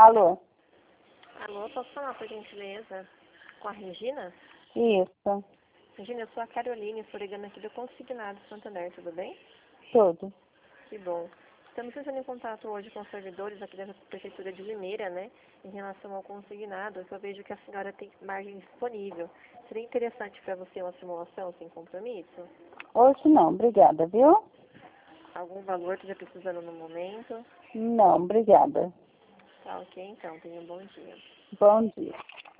Alô? Alô, posso falar, por gentileza, com a Regina? Isso, Regina, eu sou a Caroline, estou ligando aqui do Consignado Santander, tudo bem? tudo. Que bom. Estamos entrando em contato hoje com os servidores aqui da Prefeitura de Limeira, né, em relação ao consignado, que eu vejo que a senhora tem margem disponível. Seria interessante para você uma simulação sem compromisso? Hoje não, obrigada, viu? Algum valor que esteja precisando no momento? Não, obrigada. Tá ok, então. Tenha um bom dia. Bom dia.